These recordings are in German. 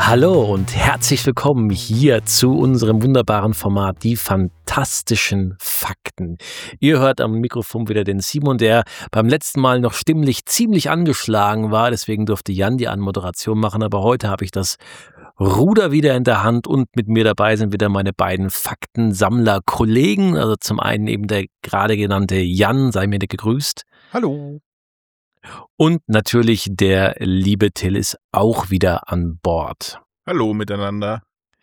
Hallo und herzlich willkommen hier zu unserem wunderbaren Format Die fantastischen Fakten. Ihr hört am Mikrofon wieder den Simon, der beim letzten Mal noch stimmlich ziemlich angeschlagen war. Deswegen durfte Jan die Anmoderation machen. Aber heute habe ich das Ruder wieder in der Hand und mit mir dabei sind wieder meine beiden Faktensammler-Kollegen. Also zum einen eben der gerade genannte Jan, sei mir gegrüßt. Hallo. Und natürlich der liebe Till ist auch wieder an Bord. Hallo miteinander.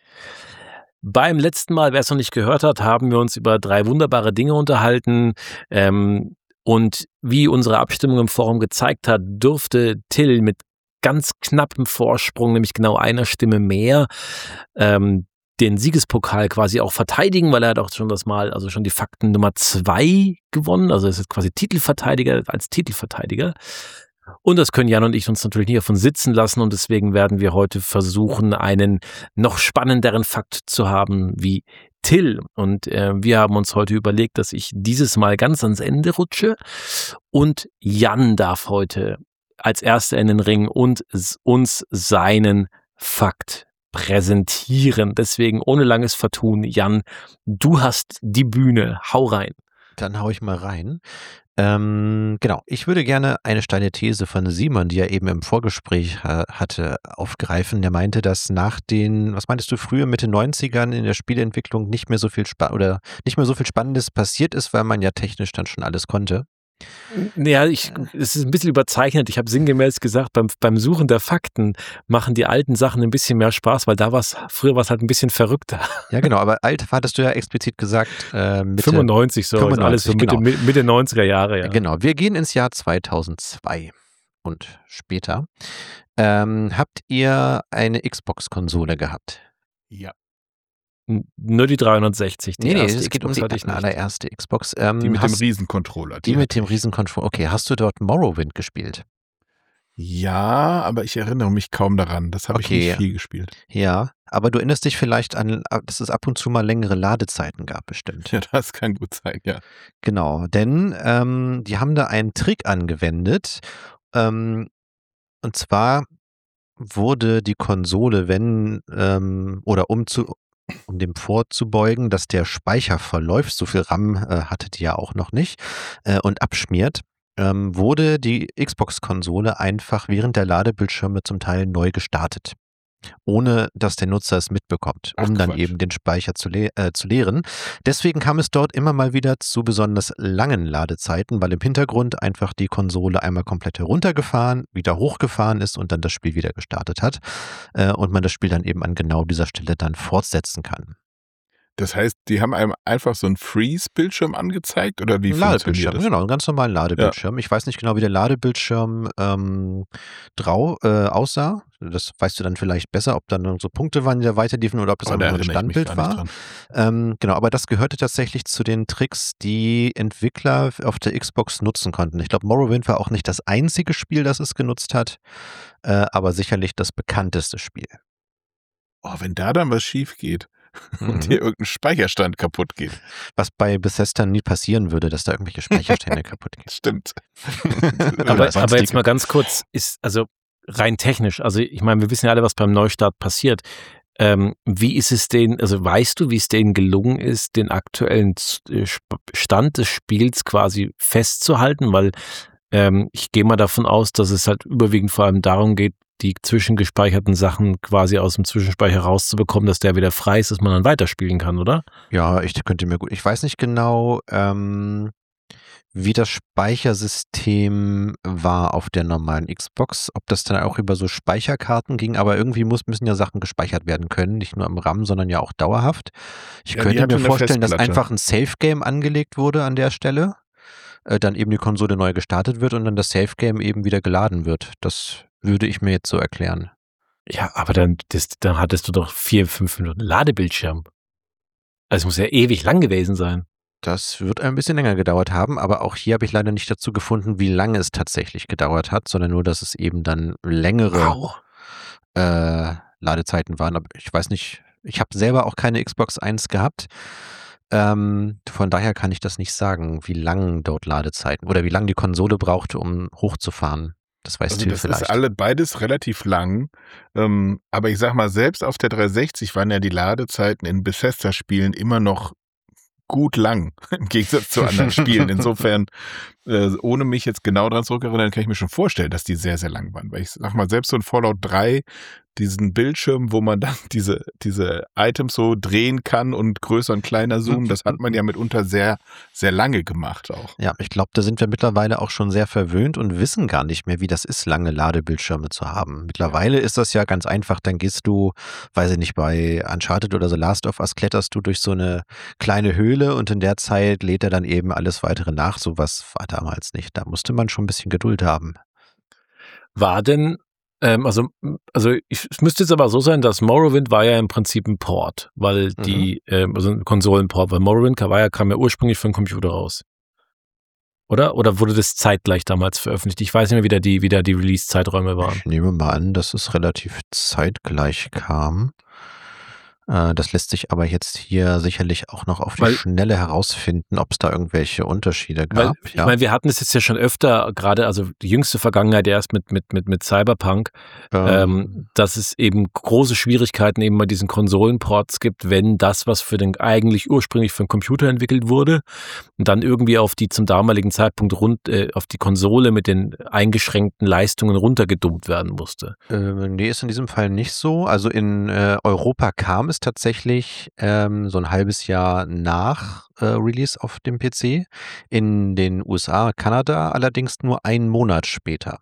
Beim letzten Mal, wer es noch nicht gehört hat, haben wir uns über 3 wunderbare Dinge unterhalten. Und wie unsere Abstimmung im Forum gezeigt hat, durfte Till mit ganz knappem Vorsprung, nämlich genau einer Stimme mehr, den Siegespokal quasi auch verteidigen, weil er hat auch schon schon die Fakten Nummer 2 gewonnen. Also es ist quasi Titelverteidiger als Titelverteidiger. Und das können Jan und ich uns natürlich nicht davon sitzen lassen und deswegen werden wir heute versuchen, einen noch spannenderen Fakt zu haben wie Till. Und wir haben uns heute überlegt, dass ich dieses Mal ganz ans Ende rutsche und Jan darf heute als Erster in den Ring und uns seinen Fakt präsentieren. Deswegen ohne langes Vertun, Jan, du hast die Bühne. Hau rein. Dann hau ich mal rein. Genau, ich würde gerne eine steile These von Simon, die er eben im Vorgespräch hatte, aufgreifen. Der meinte, dass nach den, was meintest du, früher Mitte 90ern in der Spieleentwicklung nicht mehr so viel Spannendes passiert ist, weil man ja technisch dann schon alles konnte. Ja, es ist ein bisschen überzeichnet. Ich habe sinngemäß gesagt, beim Suchen der Fakten machen die alten Sachen ein bisschen mehr Spaß, weil früher war es halt ein bisschen verrückter. Ja, genau, aber alt hattest du ja explizit gesagt. Mitte 95 so, 95, alles so genau. Mitte 90er Jahre, ja. Genau, wir gehen ins Jahr 2002 und später. Habt ihr eine Xbox-Konsole gehabt? Ja. Nur die 360. Nee, es geht um die allererste Xbox. Die mit dem Riesencontroller. Die mit dem Riesencontroller. Okay, hast du dort Morrowind gespielt? Ja, aber ich erinnere mich kaum daran. Das habe ich nicht viel gespielt. Ja, aber du erinnerst dich vielleicht an, dass es ab und zu mal längere Ladezeiten gab, bestimmt. Ja, das kann gut sein, ja. Genau, denn die haben da einen Trick angewendet. Und zwar wurde die Konsole, um dem vorzubeugen, dass der Speicher verläuft, so viel RAM hatte die ja auch noch nicht, und abschmiert, wurde die Xbox-Konsole einfach während der Ladebildschirme zum Teil neu gestartet, ohne dass der Nutzer es mitbekommt, dann eben den Speicher zu leeren. Deswegen kam es dort immer mal wieder zu besonders langen Ladezeiten, weil im Hintergrund einfach die Konsole einmal komplett heruntergefahren, wieder hochgefahren ist und dann das Spiel wieder gestartet hat und man das Spiel dann eben an genau dieser Stelle dann fortsetzen kann. Das heißt, die haben einem einfach so einen Freeze-Bildschirm angezeigt oder wie funktioniert das? Genau, einen ganz normalen Ladebildschirm. Ja. Ich weiß nicht genau, wie der Ladebildschirm aussah. Das weißt du dann vielleicht besser, ob dann so Punkte waren, die da weiterliefen oder ob das einfach nur ein Standbild war. Genau, aber das gehörte tatsächlich zu den Tricks, die Entwickler auf der Xbox nutzen konnten. Ich glaube, Morrowind war auch nicht das einzige Spiel, das es genutzt hat, aber sicherlich das bekannteste Spiel. Oh, wenn da dann was schief geht. Und hier irgendein Speicherstand kaputt geht. Was bei Bethesda nie passieren würde, dass da irgendwelche Speicherstände kaputt gehen. Stimmt. aber jetzt mal ganz kurz, ist also rein technisch, also ich meine, wir wissen ja alle, was beim Neustart passiert. Wie ist es denen, also weißt du, wie es denen gelungen ist, den aktuellen Stand des Spiels quasi festzuhalten? Weil ich gehe mal davon aus, dass es halt überwiegend vor allem darum geht, die zwischengespeicherten Sachen quasi aus dem Zwischenspeicher rauszubekommen, dass der wieder frei ist, dass man dann weiterspielen kann, oder? Ja, ich weiß nicht genau, wie das Speichersystem war auf der normalen Xbox, ob das dann auch über so Speicherkarten ging, aber irgendwie müssen ja Sachen gespeichert werden können, nicht nur im RAM, sondern ja auch dauerhaft. Ich könnte mir vorstellen, dass einfach ein Safe-Game angelegt wurde an der Stelle, dann eben die Konsole neu gestartet wird und dann das Safe-Game eben wieder geladen wird. Das würde ich mir jetzt so erklären. Ja, aber dann hattest du doch 4-5 Minuten Ladebildschirm. Also es muss ja ewig lang gewesen sein. Das wird ein bisschen länger gedauert haben, aber auch hier habe ich leider nicht dazu gefunden, wie lange es tatsächlich gedauert hat, sondern nur, dass es eben dann längere Ladezeiten waren. Aber ich weiß nicht, ich habe selber auch keine Xbox 1 gehabt. Von daher kann ich das nicht sagen, wie lang dort Ladezeiten oder wie lange die Konsole brauchte, um hochzufahren. Das weiß Also Till das vielleicht. ist beides relativ lang. Aber ich sag mal, selbst auf der 360 waren ja die Ladezeiten in Bethesda-Spielen immer noch gut lang, im Gegensatz zu anderen Spielen. Insofern, ohne mich jetzt genau dran zurückerinnern, kann ich mir schon vorstellen, dass die sehr, sehr lang waren. Weil ich sag mal, selbst so ein Fallout 3, diesen Bildschirm, wo man dann diese Items so drehen kann und größer und kleiner zoomen, das hat man ja mitunter sehr, sehr lange gemacht auch. Ja, ich glaube, da sind wir mittlerweile auch schon sehr verwöhnt und wissen gar nicht mehr, wie das ist, lange Ladebildschirme zu haben. Mittlerweile ist das ja ganz einfach, dann gehst du, weiß ich nicht, bei Uncharted oder The Last of Us kletterst du durch so eine kleine Höhle und in der Zeit lädt er dann eben alles weitere nach. Sowas war damals nicht. Da musste man schon ein bisschen Geduld haben. War denn, es müsste jetzt aber so sein, dass Morrowind war ja im Prinzip ein Port, weil also ein Konsolenport, weil Morrowind kam ja ursprünglich für den Computer raus. Oder? Oder wurde das zeitgleich damals veröffentlicht? Ich weiß nicht mehr, wie da die Release-Zeiträume waren. Ich nehme mal an, dass es relativ zeitgleich kam. Das lässt sich aber jetzt hier sicherlich auch noch auf die Schnelle herausfinden, ob es da irgendwelche Unterschiede gab. Ich meine, wir hatten es jetzt ja schon öfter, gerade, also die jüngste Vergangenheit erst mit Cyberpunk, dass es eben große Schwierigkeiten eben bei diesen Konsolenports gibt, wenn das, was eigentlich ursprünglich für den Computer entwickelt wurde, und dann irgendwie auf die zum damaligen Zeitpunkt auf die Konsole mit den eingeschränkten Leistungen runtergedummt werden musste. Nee, ist in diesem Fall nicht so. Also in Europa kam es tatsächlich so ein halbes Jahr nach Release auf dem PC. In den USA, Kanada allerdings nur einen Monat später.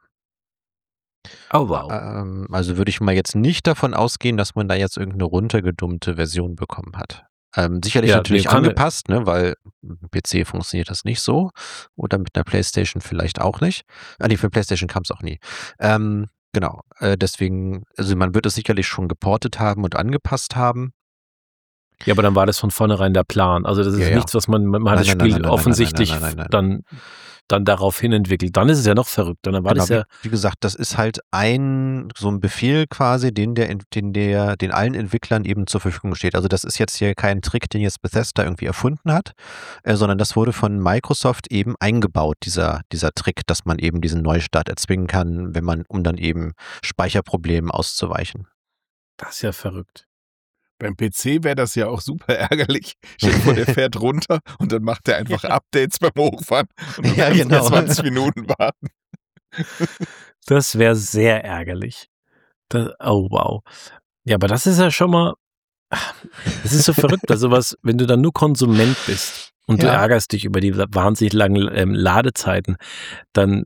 Oh, wow. Also würde ich mal jetzt nicht davon ausgehen, dass man da jetzt irgendeine runtergedummte Version bekommen hat. Sicherlich natürlich angepasst, ne, weil mit dem PC funktioniert das nicht so. Oder mit einer PlayStation vielleicht auch nicht. Nee, für PlayStation kam es auch nie. Genau, deswegen, also man wird es sicherlich schon geportet haben und angepasst haben. Ja, aber dann war das von vornherein der Plan. Also das ist nichts, was man hat das Spiel offensichtlich dann daraufhin entwickelt. Dann ist es ja noch verrückter. Dann war das ja, wie gesagt, das ist halt so ein Befehl quasi, den allen Entwicklern eben zur Verfügung steht. Also das ist jetzt hier kein Trick, den jetzt Bethesda irgendwie erfunden hat, sondern das wurde von Microsoft eben eingebaut, dieser Trick, dass man eben diesen Neustart erzwingen kann, um dann eben Speicherproblemen auszuweichen. Das ist ja verrückt. Beim PC wäre das ja auch super ärgerlich. Stell dir vor, der fährt runter und dann macht er einfach Updates beim Hochfahren und dann muss man 20 Minuten warten. Das wäre sehr ärgerlich. Oh, wow. Ja, aber das ist ja schon mal, das ist so verrückt, bei sowas, wenn du dann nur Konsument bist und du ärgerst dich über die wahnsinnig langen Ladezeiten, dann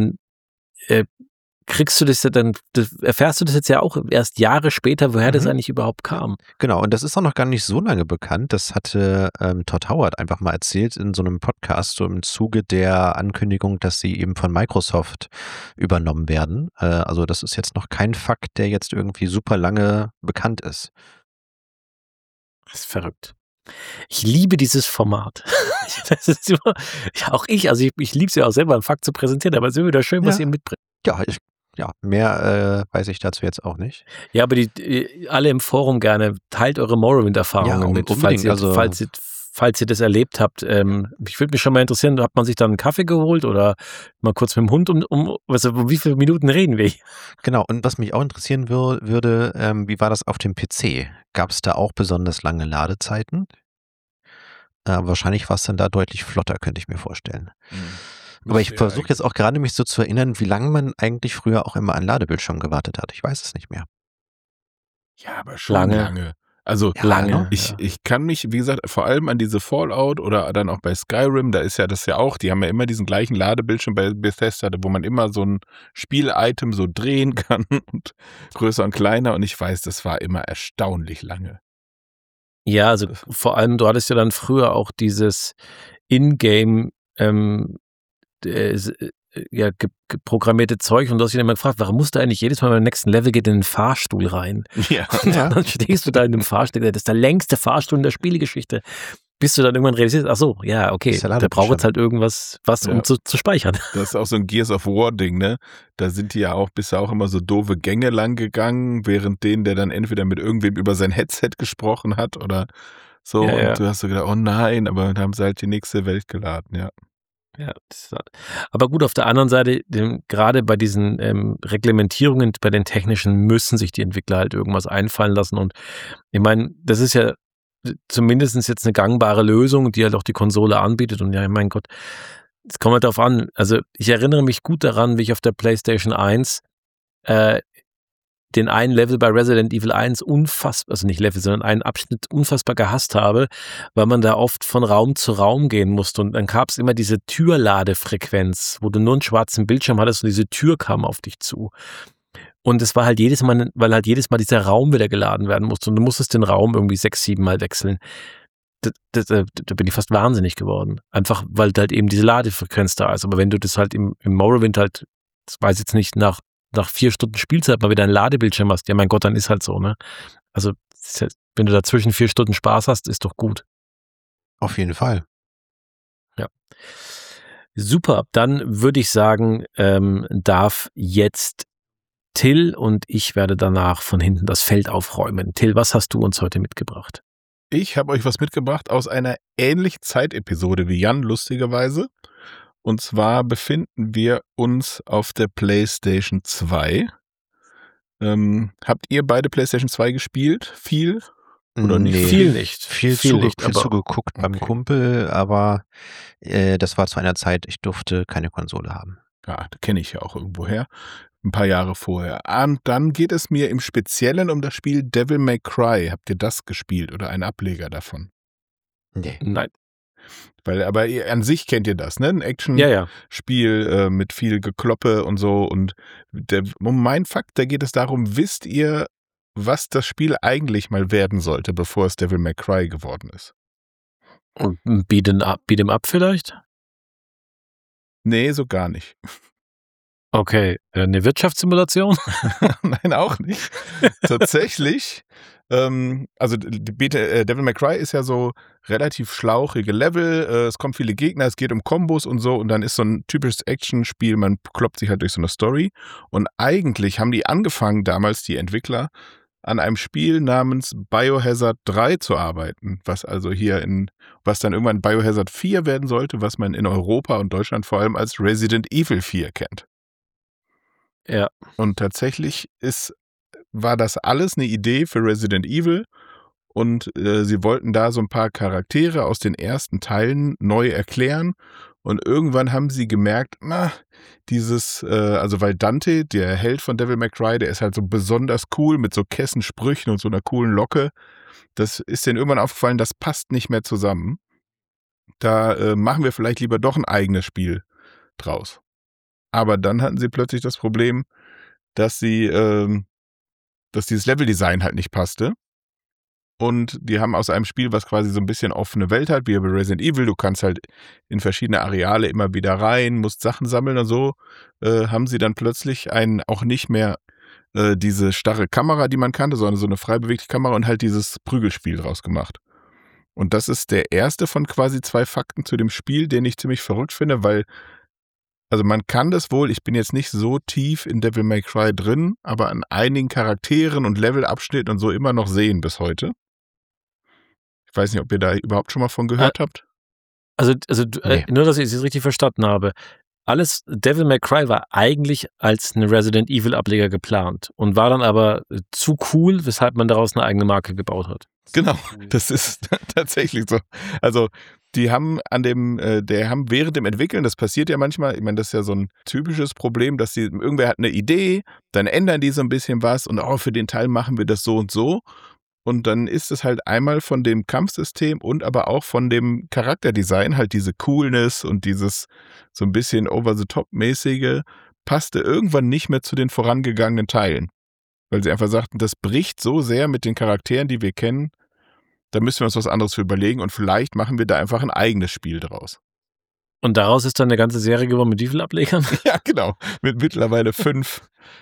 kriegst du das ja erfährst du das jetzt ja auch erst Jahre später, woher das eigentlich überhaupt kam. Genau, und das ist auch noch gar nicht so lange bekannt. Das hatte Todd Howard einfach mal erzählt in so einem Podcast, so im Zuge der Ankündigung, dass sie eben von Microsoft übernommen werden. Also das ist jetzt noch kein Fakt, der jetzt irgendwie super lange bekannt ist. Das ist verrückt. Ich liebe dieses Format. Das ist immer, auch ich liebe es ja auch selber, einen Fakt zu präsentieren, aber es ist immer wieder schön, was ihr mitbringt. Ja, mehr weiß ich dazu jetzt auch nicht. Ja, aber alle im Forum gerne, teilt eure Morrowind-Erfahrungen mit, falls ihr das erlebt habt. Ich würde mich schon mal interessieren, hat man sich dann einen Kaffee geholt oder mal kurz mit dem Hund wie viele Minuten reden wir? Genau, und was mich auch interessieren würde, wie war das auf dem PC? Gab es da auch besonders lange Ladezeiten? Wahrscheinlich war es dann da deutlich flotter, könnte ich mir vorstellen. Aber ich versuche jetzt auch gerade mich so zu erinnern, wie lange man eigentlich früher auch immer an Ladebildschirm gewartet hat. Ich weiß es nicht mehr. Ja, aber schon lange. Also lange. Ich kann mich, wie gesagt, vor allem an diese Fallout oder dann auch bei Skyrim, da ist ja das ja auch, die haben ja immer diesen gleichen Ladebildschirm bei Bethesda, wo man immer so ein Spiel-Item so drehen kann und größer und kleiner, und ich weiß, das war immer erstaunlich lange. Ja, also vor allem, du hattest ja dann früher auch dieses Ingame programmierte Zeug, und du hast dich immer gefragt, warum musst du eigentlich jedes Mal beim nächsten Level geht in den Fahrstuhl rein? Ja. Und dann stehst du da in dem Fahrstuhl, das ist der längste Fahrstuhl in der Spielegeschichte, bis du dann irgendwann realisierst, ach so, ja, okay, da braucht jetzt halt irgendwas, um zu speichern. Das ist auch so ein Gears of War Ding, ne? Da sind die ja auch bisher auch immer so doofe Gänge lang gegangen, während der dann entweder mit irgendwem über sein Headset gesprochen hat oder so, und du hast so gedacht, oh nein, aber dann haben sie halt die nächste Welt geladen, ja. Ja, aber gut, auf der anderen Seite, gerade bei diesen Reglementierungen, bei den technischen, müssen sich die Entwickler halt irgendwas einfallen lassen. Und ich meine, das ist ja zumindest jetzt eine gangbare Lösung, die halt auch die Konsole anbietet. Und ja, mein Gott, es kommt halt darauf an. Also ich erinnere mich gut daran, wie ich auf der PlayStation 1 den einen Level bei Resident Evil 1 also nicht Level, sondern einen Abschnitt unfassbar gehasst habe, weil man da oft von Raum zu Raum gehen musste und dann gab es immer diese Türladefrequenz, wo du nur einen schwarzen Bildschirm hattest und diese Tür kam auf dich zu. Und es war halt jedes Mal, weil halt jedes Mal dieser Raum wieder geladen werden musste und du musstest den Raum irgendwie 6, 7 Mal wechseln. Da bin ich fast wahnsinnig geworden. Einfach, weil halt eben diese Ladefrequenz da ist. Aber wenn du das halt im Morrowind halt, das weiß ich jetzt nicht, nach 4 Stunden Spielzeit mal wieder einen Ladebildschirm hast, ja mein Gott, dann ist halt so, ne? Also, wenn du dazwischen 4 Stunden Spaß hast, ist doch gut. Auf jeden Fall. Ja. Super, dann würde ich sagen, darf jetzt Till und ich werde danach von hinten das Feld aufräumen. Till, was hast du uns heute mitgebracht? Ich habe euch was mitgebracht aus einer ähnlichen Zeitepisode wie Jan, lustigerweise. Und zwar befinden wir uns auf der PlayStation 2. Habt ihr beide PlayStation 2 gespielt? Viel? Oder nicht? Nee, Viel nicht. Viel zugeguckt beim Kumpel, aber das war zu einer Zeit, ich durfte keine Konsole haben. Ja, das kenne ich ja auch irgendwoher. Ein paar Jahre vorher. Und dann geht es mir im Speziellen um das Spiel Devil May Cry. Habt ihr das gespielt oder einen Ableger davon? Nee. Nein. Aber an sich kennt ihr das, ne? Ein Action-Spiel mit viel Gekloppe und so. Und mein Fakt, da geht es darum, wisst ihr, was das Spiel eigentlich mal werden sollte, bevor es Devil May Cry geworden ist? Und Beat'em Up vielleicht? Nee, so gar nicht. Okay, eine Wirtschaftssimulation? Nein, auch nicht. Tatsächlich, also Devil May Cry ist ja so relativ schlauchige Level, es kommen viele Gegner, es geht um Kombos und so und dann ist so ein typisches Action-Spiel, man kloppt sich halt durch so eine Story und eigentlich haben die angefangen damals, die Entwickler, an einem Spiel namens Biohazard 3 zu arbeiten, was dann irgendwann Biohazard 4 werden sollte, was man in Europa und Deutschland vor allem als Resident Evil 4 kennt. Ja. Und tatsächlich war das alles eine Idee für Resident Evil und sie wollten da so ein paar Charaktere aus den ersten Teilen neu erklären und irgendwann haben sie gemerkt, weil Dante, der Held von Devil May Cry, der ist halt so besonders cool mit so Kessensprüchen und so einer coolen Locke. Das ist denen irgendwann aufgefallen, das passt nicht mehr zusammen. Da machen wir vielleicht lieber doch ein eigenes Spiel draus. Aber dann hatten sie plötzlich das Problem, dass dieses Leveldesign halt nicht passte. Und die haben aus einem Spiel, was quasi so ein bisschen offene Welt hat, wie bei Resident Evil, du kannst halt in verschiedene Areale immer wieder rein, musst Sachen sammeln und so, haben sie dann plötzlich auch nicht mehr diese starre Kamera, die man kannte, sondern so eine frei bewegliche Kamera und halt dieses Prügelspiel draus gemacht. Und das ist der erste von quasi 2 Fakten zu dem Spiel, den ich ziemlich verrückt finde, weil also man kann das wohl, ich bin jetzt nicht so tief in Devil May Cry drin, aber an einigen Charakteren und Levelabschnitten und so immer noch sehen bis heute. Ich weiß nicht, ob ihr da überhaupt schon mal von gehört habt. Also Nee. nur, dass ich es richtig verstanden habe. Devil May Cry war eigentlich als ein Resident Evil Ableger geplant und war dann aber zu cool, weshalb man daraus eine eigene Marke gebaut hat. Genau, das ist tatsächlich so. Also die haben während dem Entwickeln, das passiert ja manchmal, ich meine, das ist ja so ein typisches Problem, dass irgendwer hat eine Idee, dann ändern die so ein bisschen was und für den Teil machen wir das so und so. Und dann ist es halt einmal von dem Kampfsystem und aber auch von dem Charakterdesign, halt diese Coolness und dieses so ein bisschen over-the-top-mäßige, passte irgendwann nicht mehr zu den vorangegangenen Teilen. Weil sie einfach sagten, das bricht so sehr mit den Charakteren, die wir kennen, da müssen wir uns was anderes für überlegen und vielleicht machen wir da einfach ein eigenes Spiel draus. Und daraus ist dann eine ganze Serie geworden mit wie vielen Ablegern? Ja, genau. Mit mittlerweile 5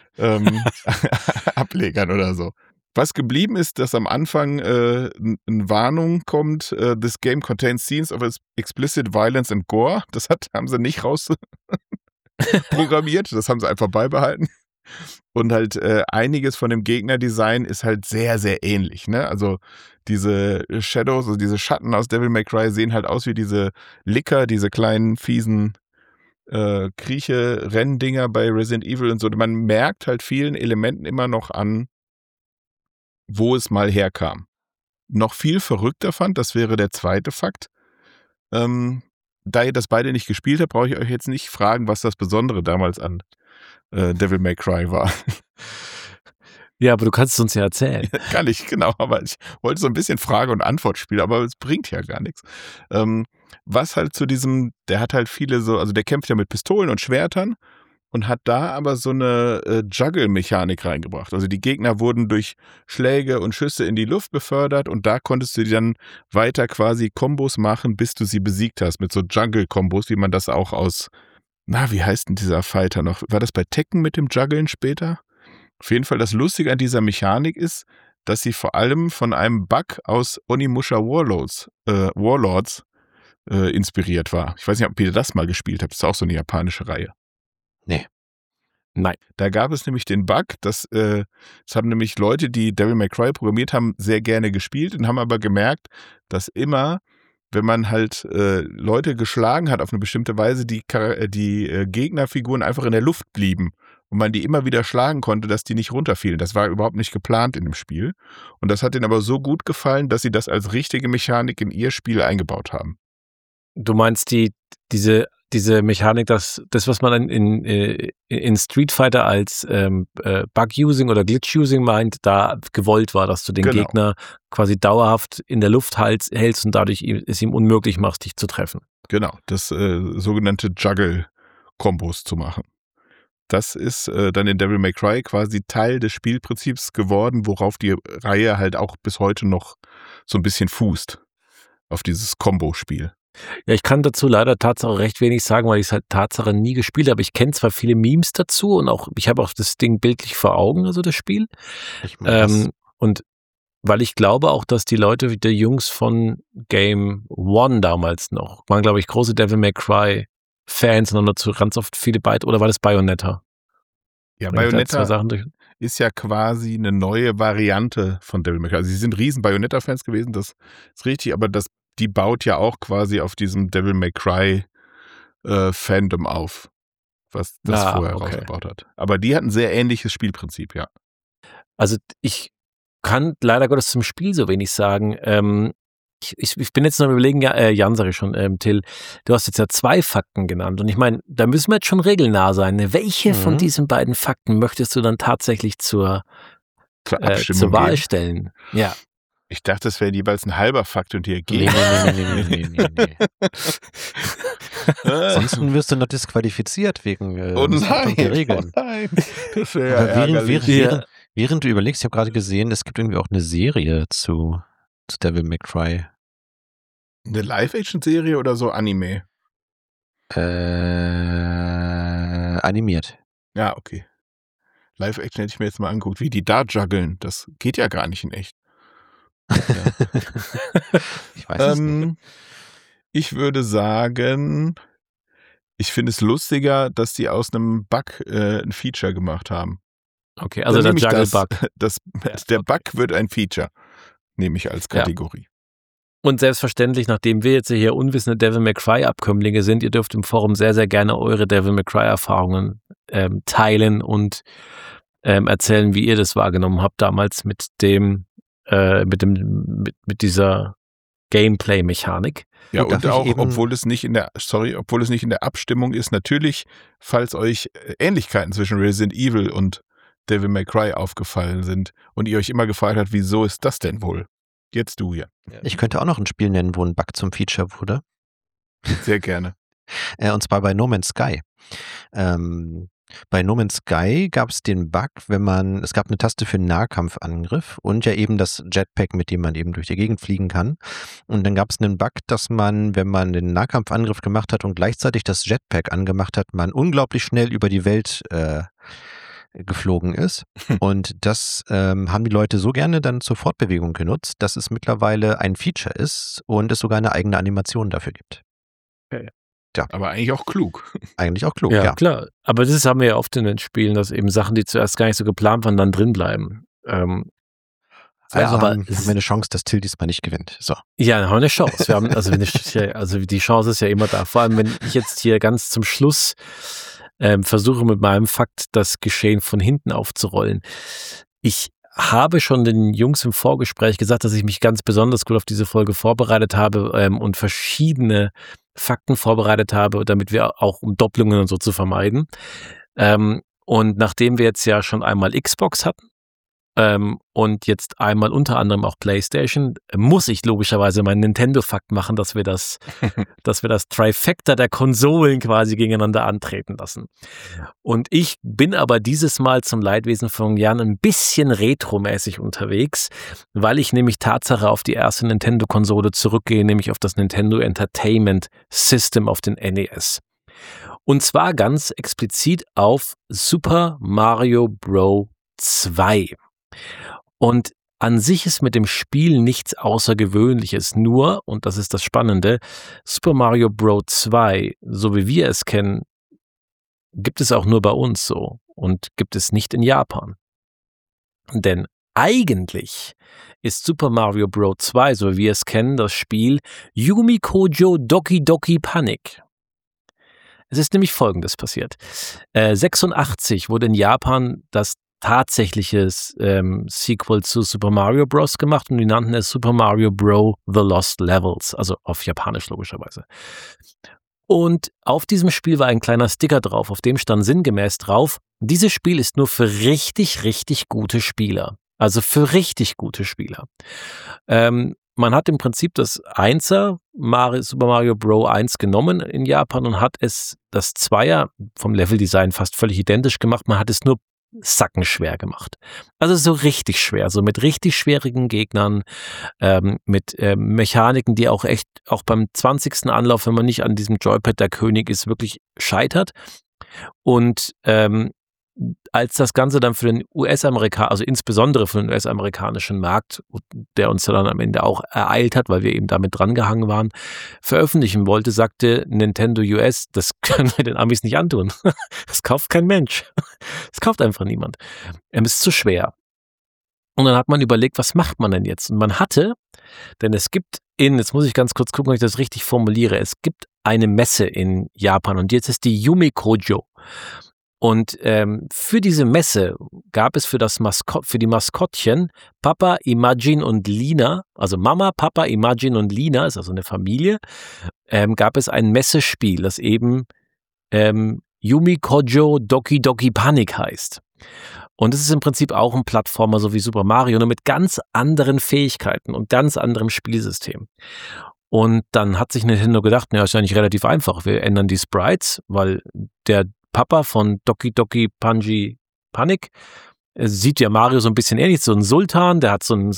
Ablegern oder so. Was geblieben ist, dass am Anfang eine Warnung kommt, this game contains scenes of explicit violence and gore. Das haben sie nicht raus programmiert, das haben sie einfach beibehalten. Und halt einiges von dem Gegnerdesign ist halt sehr, sehr ähnlich. Ne? Also diese Shadows, also diese Schatten aus Devil May Cry sehen halt aus wie diese Licker, diese kleinen, fiesen Krieche-Renndinger bei Resident Evil und so. Man merkt halt vielen Elementen immer noch an, wo es mal herkam. Noch viel verrückter fand, das wäre der zweite Fakt. Da ihr das beide nicht gespielt habt, brauche ich euch jetzt nicht fragen, was das Besondere damals an Devil May Cry war. Ja, aber du kannst es uns ja erzählen. Kann ich, genau, aber ich wollte so ein bisschen Frage- und Antwort spielen, aber es bringt ja gar nichts. Was halt zu diesem, der hat halt viele so, also der kämpft ja mit Pistolen und Schwertern und hat da aber so eine Juggle-Mechanik reingebracht. Also die Gegner wurden durch Schläge und Schüsse in die Luft befördert und da konntest du dann weiter quasi Kombos machen, bis du sie besiegt hast, mit so Juggle-Kombos, wie man das auch aus, wie heißt denn dieser Fighter noch? War das bei Tekken mit dem Juggeln später? Auf jeden Fall, das Lustige an dieser Mechanik ist, dass sie vor allem von einem Bug aus Onimusha Warlords inspiriert war. Ich weiß nicht, ob ihr das mal gespielt habt. Das ist auch so eine japanische Reihe. Nee. Nein. Da gab es nämlich den Bug, das haben nämlich Leute, die Devil May Cry programmiert haben, sehr gerne gespielt und haben aber gemerkt, dass immer, wenn man halt Leute geschlagen hat auf eine bestimmte Weise, die Gegnerfiguren einfach in der Luft blieben und man die immer wieder schlagen konnte, dass die nicht runterfielen. Das war überhaupt nicht geplant in dem Spiel. Und das hat ihnen aber so gut gefallen, dass sie das als richtige Mechanik in ihr Spiel eingebaut haben. Du meinst diese Mechanik, dass das, was man in Street Fighter als Bug-Using oder Glitch-Using meint, da gewollt war, dass du den Gegner quasi dauerhaft in der Luft hältst und dadurch es ihm unmöglich machst, dich zu treffen. Genau, das sogenannte Juggle-Kombos zu machen. Das ist dann in Devil May Cry quasi Teil des Spielprinzips geworden, worauf die Reihe halt auch bis heute noch so ein bisschen fußt. Auf dieses Kombo-Spiel. Ja, ich kann dazu leider Tatsache recht wenig sagen, weil ich es halt Tatsache nie gespielt habe. Ich kenne zwar viele Memes dazu und ich habe auch das Ding bildlich vor Augen, also das Spiel. Und weil ich glaube auch, dass die Leute, die Jungs von Game One damals noch, waren, glaube ich, große Devil May Cry Fans und dazu ganz oft viele oder war das Bayonetta? Ja, Bayonetta ist ja quasi eine neue Variante von Devil May Cry. Also sie sind riesen Bayonetta-Fans gewesen, das ist richtig, aber die baut ja auch quasi auf diesem Devil May Cry Fandom auf, was das vorher rausgebaut hat. Aber die hatten ein sehr ähnliches Spielprinzip, ja. Also ich kann leider Gottes zum Spiel so wenig sagen. Ich bin jetzt noch am Überlegen, Jan, sag ich schon, Till, du hast jetzt ja 2 Fakten genannt und ich meine, da müssen wir jetzt schon regelnah sein. Ne? Welche von diesen beiden Fakten möchtest du dann tatsächlich zur Wahl stellen? Ja. Ich dachte, es wäre jeweils ein halber Fakt und hier geht. Nee. Ansonsten wirst du noch disqualifiziert wegen der Regeln. Oh nein, das wäre ja während du überlegst, ich habe gerade gesehen, es gibt irgendwie auch eine Serie zu Devil May Cry. Eine Live-Action-Serie oder so Anime? Animiert. Ja, okay. Live-Action hätte ich mir jetzt mal angeguckt, wie die da juggeln. Das geht ja gar nicht in echt. Ja. Ich weiß es nicht. Ich würde sagen, ich finde es lustiger, dass die aus einem Bug ein Feature gemacht haben. Okay, also der Juggle-Bug. Der Bug wird ein Feature, nehme ich als Kategorie. Und selbstverständlich, nachdem wir jetzt hier unwissende Devil May Cry-Abkömmlinge sind, ihr dürft im Forum sehr, sehr gerne eure Devil May Cry-Erfahrungen teilen und erzählen, wie ihr das wahrgenommen habt damals mit dieser Gameplay-Mechanik. Ja, und auch, obwohl es nicht in der Abstimmung ist, natürlich, falls euch Ähnlichkeiten zwischen Resident Evil und Devil May Cry aufgefallen sind und ihr euch immer gefragt habt, wieso ist das denn wohl? Jetzt du hier. Ich könnte auch noch ein Spiel nennen, wo ein Bug zum Feature wurde. Sehr gerne. Und zwar bei No Man's Sky. Bei No Man's Sky gab es den Bug, es gab eine Taste für einen Nahkampfangriff und ja eben das Jetpack, mit dem man eben durch die Gegend fliegen kann. Und dann gab es einen Bug, dass man, wenn man den Nahkampfangriff gemacht hat und gleichzeitig das Jetpack angemacht hat, man unglaublich schnell über die Welt geflogen ist. Und das haben die Leute so gerne dann zur Fortbewegung genutzt, dass es mittlerweile ein Feature ist und es sogar eine eigene Animation dafür gibt. Okay. Aber eigentlich auch klug. Eigentlich auch klug, Ja, ja. klar. Aber das haben wir ja oft in den Spielen, dass eben Sachen, die zuerst gar nicht so geplant waren, dann drin bleiben. Also aber haben wir eine Chance, dass Till diesmal nicht gewinnt. So. ja, dann haben wir eine Chance. Wir haben, also die Chance ist ja immer da. Vor allem, wenn ich jetzt hier ganz zum Schluss versuche mit meinem Fakt das Geschehen von hinten aufzurollen. Ich habe schon den Jungs im Vorgespräch gesagt, dass ich mich ganz besonders gut auf diese Folge vorbereitet habe und verschiedene Fakten vorbereitet habe, damit wir auch um Doppelungen und so zu vermeiden. Und nachdem wir jetzt ja schon einmal Xbox hatten, und jetzt einmal unter anderem auch PlayStation, muss ich logischerweise meinen Nintendo-Fakt machen, dass wir das Trifecta der Konsolen quasi gegeneinander antreten lassen. Und ich bin aber dieses Mal zum Leidwesen von Jan ein bisschen retromäßig unterwegs, weil ich nämlich Tatsache auf die erste Nintendo-Konsole zurückgehe, nämlich auf das Nintendo Entertainment System auf den NES. Und zwar ganz explizit auf Super Mario Bros. 2. Und an sich ist mit dem Spiel nichts Außergewöhnliches, nur, und das ist das Spannende, Super Mario Bros. 2, so wie wir es kennen, gibt es auch nur bei uns so und gibt es nicht in Japan. Denn eigentlich ist Super Mario Bros. 2, so wie wir es kennen, das Spiel Yumi Kojo Doki Doki Panic. Es ist nämlich Folgendes passiert. 86 wurde in Japan das tatsächliches Sequel zu Super Mario Bros. Gemacht und die nannten es Super Mario Bros. The Lost Levels, also auf Japanisch logischerweise. Und auf diesem Spiel war ein kleiner Sticker drauf, auf dem stand sinngemäß drauf, dieses Spiel ist nur für richtig, richtig gute Spieler. Also für richtig gute Spieler. Man hat im Prinzip das Super Mario Bros. 1 genommen in Japan und hat es, das Zweier, vom Leveldesign fast völlig identisch gemacht, man hat es nur sackenschwer gemacht. Also so richtig schwer, so mit richtig schwierigen Gegnern, mit Mechaniken, die auch echt, auch beim 20. Anlauf, wenn man nicht an diesem Joypad der König ist, wirklich scheitert. Und als das Ganze dann für den also insbesondere für den US-amerikanischen Markt, der uns dann am Ende auch ereilt hat, weil wir eben damit drangehangen waren, veröffentlichen wollte, sagte Nintendo US, das können wir den Amis nicht antun. Das kauft kein Mensch. Das kauft einfach niemand. Es ist zu schwer. Und dann hat man überlegt, was macht man denn jetzt? Und man hatte, denn es gibt jetzt muss ich ganz kurz gucken, ob ich das richtig formuliere, es gibt eine Messe in Japan und jetzt ist die Yumi Kojo. Und für diese Messe gab es für die Maskottchen Papa, Imagine und Lina, also Mama, Papa, Imagine und Lina, ist also eine Familie, gab es ein Messespiel, das eben Yumi Kojo Doki Doki Panic heißt. Und es ist im Prinzip auch ein Plattformer, so wie Super Mario, nur mit ganz anderen Fähigkeiten und ganz anderem Spielsystem. Und dann hat sich Nintendo gedacht, ja, ist ja nicht relativ einfach, wir ändern die Sprites, weil der Papa von Doki Doki Panic sieht ja Mario so ein bisschen ähnlich, so ein Sultan, der hat so ein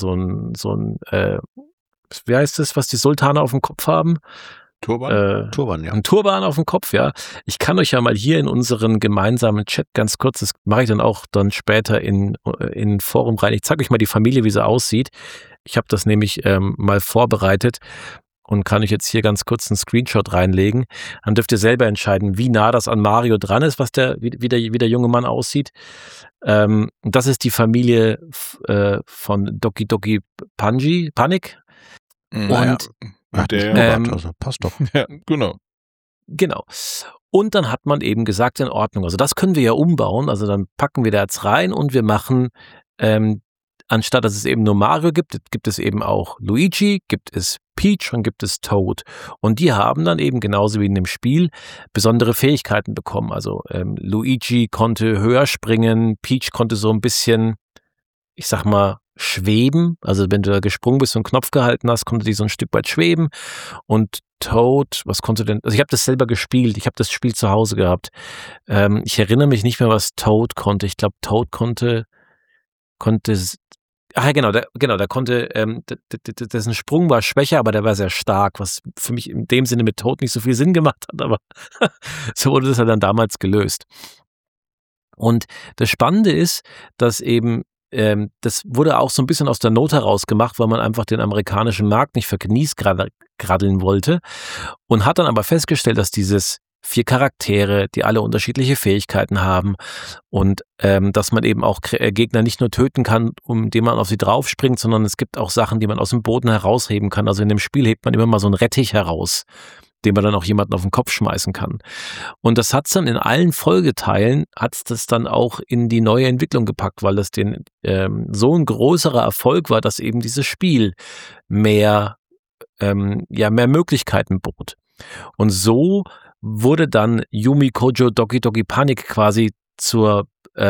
wie heißt das, was die Sultane auf dem Kopf haben? Turban? Turban, ja. Ein Turban auf dem Kopf, ja. Ich kann euch ja mal hier in unseren gemeinsamen Chat ganz kurz, das mache ich dann auch dann später in Forum rein. Ich zeige euch mal die Familie, wie sie aussieht. Ich habe das nämlich mal vorbereitet und kann euch jetzt hier ganz kurz einen Screenshot reinlegen. Dann dürft ihr selber entscheiden, wie nah das an Mario dran ist, wie der junge Mann aussieht. Das ist die Familie von Doki Doki Panic. Und also passt doch. Ja, genau. Genau. Und dann hat man eben gesagt, in Ordnung, also das können wir ja umbauen, also dann packen wir da jetzt rein und wir machen anstatt dass es eben nur Mario gibt, gibt es eben auch Luigi, gibt es Peach und gibt es Toad. Und die haben dann eben genauso wie in dem Spiel besondere Fähigkeiten bekommen. Also Luigi konnte höher springen, Peach konnte so ein bisschen, ich sag mal, schweben. Also wenn du da gesprungen bist und einen Knopf gehalten hast, konnte die so ein Stück weit schweben. Und Toad, was konnte denn? Also ich habe das selber gespielt, ich habe das Spiel zu Hause gehabt. Ich erinnere mich nicht mehr, was Toad konnte. Ich glaube, Toad konnte ach ja, der konnte, dessen Sprung war schwächer, aber der war sehr stark, was für mich in dem Sinne mit Toad nicht so viel Sinn gemacht hat, aber so wurde das ja dann damals gelöst. Und das Spannende ist, dass eben das wurde auch so ein bisschen aus der Not heraus gemacht, weil man einfach den amerikanischen Markt nicht verkniesgraddeln wollte und hat dann aber festgestellt, dass dieses 4 Charaktere, die alle unterschiedliche Fähigkeiten haben und dass man eben auch Gegner nicht nur töten kann, indem man auf sie draufspringt, sondern es gibt auch Sachen, die man aus dem Boden herausheben kann. Also in dem Spiel hebt man immer mal so einen Rettich heraus, den man dann auch jemanden auf den Kopf schmeißen kann. Und das hat's dann in allen Folgeteilen, hat's das dann auch in die neue Entwicklung gepackt, weil das so ein größerer Erfolg war, dass eben dieses Spiel mehr Möglichkeiten bot. Und so wurde dann Yumi Kojo Doki Doki Panic quasi zur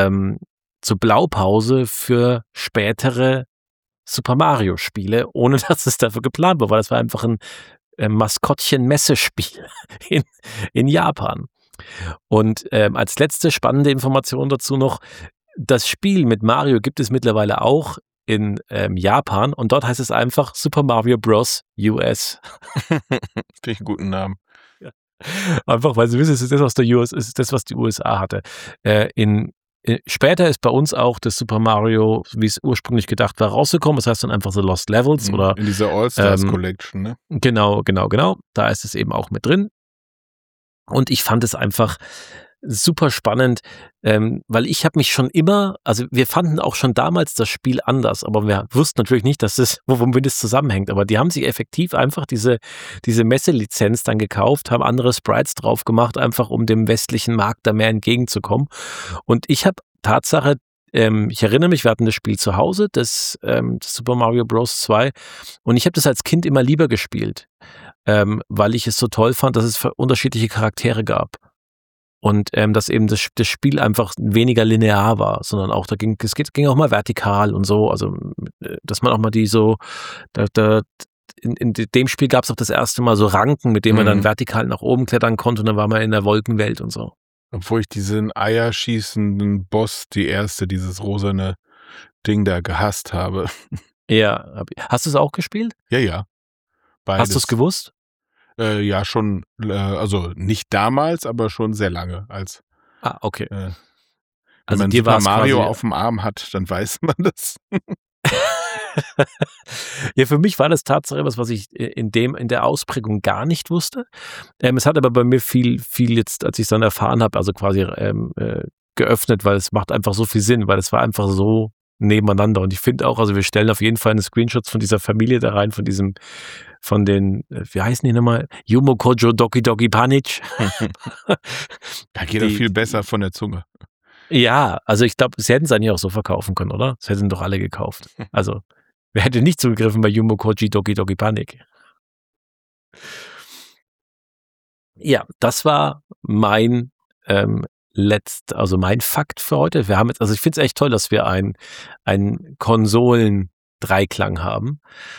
Blaupause für spätere Super Mario Spiele, ohne dass es dafür geplant war, weil das war einfach ein Maskottchen-Messespiel in Japan. Und als letzte spannende Information dazu noch, das Spiel mit Mario gibt es mittlerweile auch in Japan und dort heißt es einfach Super Mario Bros. US. Finde ich einen guten Namen. Ja. Einfach, weil sie wissen, es ist das, was die USA hatte. Später ist bei uns auch das Super Mario, wie es ursprünglich gedacht war, rausgekommen. Das heißt dann einfach The Lost Levels oder in dieser All-Stars Collection, ne? Genau. Da ist es eben auch mit drin. Und ich fand es einfach super spannend, weil ich habe mich schon immer, also wir fanden auch schon damals das Spiel anders, aber wir wussten natürlich nicht, dass es, womit es zusammenhängt. Aber die haben sich effektiv einfach diese Messelizenz dann gekauft, haben andere Sprites drauf gemacht, einfach um dem westlichen Markt da mehr entgegenzukommen. Und ich habe Tatsache, ich erinnere mich, wir hatten das Spiel zu Hause, das Super Mario Bros. 2, und ich habe das als Kind immer lieber gespielt, weil ich es so toll fand, dass es unterschiedliche Charaktere gab. Und dass eben das Spiel einfach weniger linear war, sondern auch es ging auch mal vertikal und so, also dass man auch mal in dem Spiel gab es auch das erste Mal so Ranken, mit denen man dann vertikal nach oben klettern konnte und dann war man in der Wolkenwelt und so. Obwohl ich diesen eierschießenden Boss, dieses rosane Ding da gehasst habe. Ja, hast du es auch gespielt? Ja. Beides. Hast du es gewusst? Ja, schon, also nicht damals, aber schon sehr lange. Okay. Wenn Also man dir Super war es Mario quasi auf dem Arm hat, dann weiß man das. Ja, für mich war das tatsächlich was ich in der Ausprägung gar nicht wusste. Es hat aber bei mir viel jetzt, als ich es dann erfahren habe, also quasi geöffnet, weil es macht einfach so viel Sinn, weil es war einfach so nebeneinander. Und ich finde auch, also wir stellen auf jeden Fall eine Screenshots von dieser Familie da rein, von den, wie heißen die nochmal? Yumo Kojo Doki Doki Panic. Da geht doch viel besser von der Zunge. Ja, also ich glaube, sie hätten es eigentlich auch so verkaufen können, oder? Das hätten doch alle gekauft. Also, wer hätte nicht zugegriffen bei Yumo Kojo Doki Doki Panic? Ja, das war mein mein Fakt für heute. Wir haben jetzt, also ich finde es echt toll, dass wir einen Konsolen-Dreiklang haben.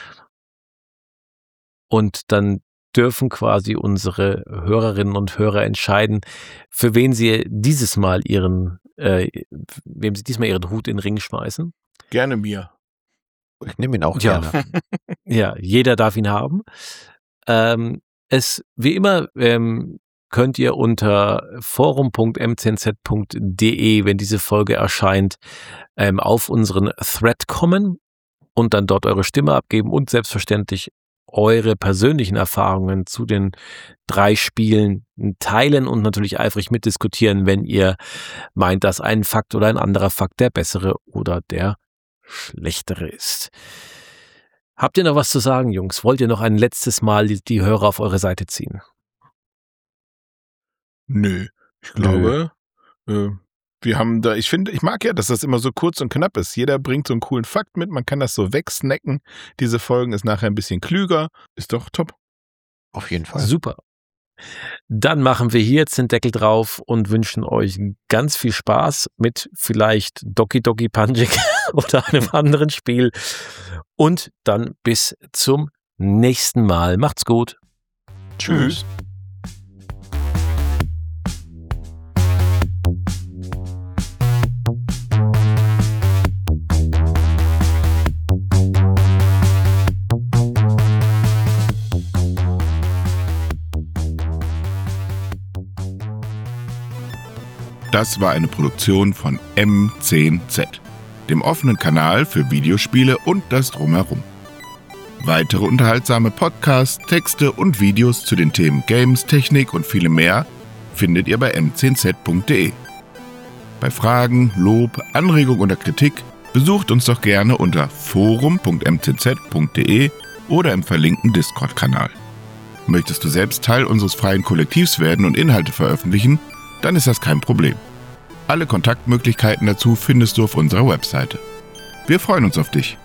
Und dann dürfen quasi unsere Hörerinnen und Hörer entscheiden, für wen sie dieses Mal ihren Hut in den Ring schmeißen. Gerne mir. Ich nehme ihn auch gerne. Ja, jeder darf ihn haben. Wie immer, könnt ihr unter forum.mznz.de, wenn diese Folge erscheint, auf unseren Thread kommen und dann dort eure Stimme abgeben und selbstverständlich eure persönlichen Erfahrungen zu den 3 Spielen teilen und natürlich eifrig mitdiskutieren, wenn ihr meint, dass ein Fakt oder ein anderer Fakt der bessere oder der schlechtere ist. Habt ihr noch was zu sagen, Jungs? Wollt ihr noch ein letztes Mal die Hörer auf eure Seite ziehen? Nö, ich glaube, wir haben da, ich mag ja, dass das immer so kurz und knapp ist. Jeder bringt so einen coolen Fakt mit, man kann das so wegsnacken. Diese Folgen ist nachher ein bisschen klüger. Ist doch top. Auf jeden Fall. Super. Dann machen wir hier jetzt den Deckel drauf und wünschen euch ganz viel Spaß mit vielleicht Doki Doki Panic oder einem anderen Spiel. Und dann bis zum nächsten Mal. Macht's gut. Tschüss. Das war eine Produktion von M10Z. dem offenen Kanal für Videospiele und das Drumherum. Weitere unterhaltsame Podcasts, Texte und Videos zu den Themen Games, Technik und vielem mehr findet ihr bei m10z.de. Bei Fragen, Lob, Anregung oder Kritik besucht uns doch gerne unter forum.m10z.de oder im verlinkten Discord-Kanal. Möchtest du selbst Teil unseres freien Kollektivs werden und Inhalte veröffentlichen, dann ist das kein Problem. Alle Kontaktmöglichkeiten dazu findest du auf unserer Webseite. Wir freuen uns auf dich.